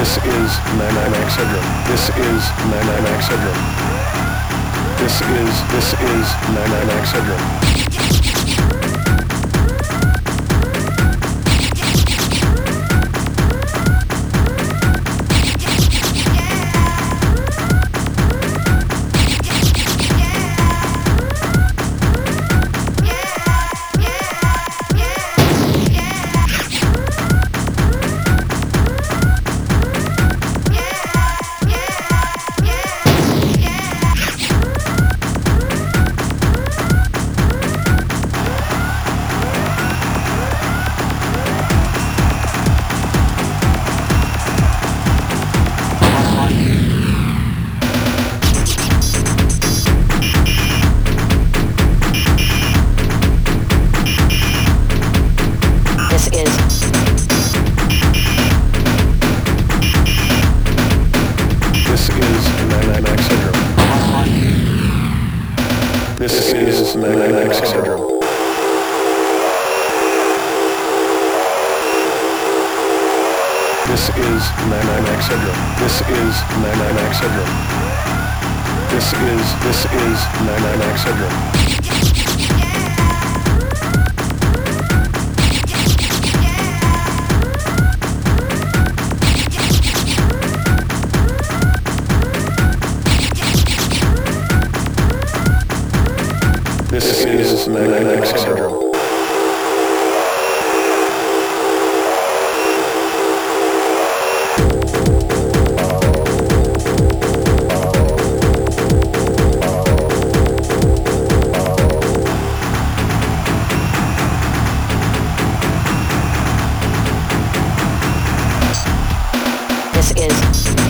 This is 99X syndrome. This is 99X syndrome. This is 99X syndrome. This is 99X syndrome. This is 99X syndrome. This is 99X syndrome. This is 99X syndrome. This is 99X syndrome. This is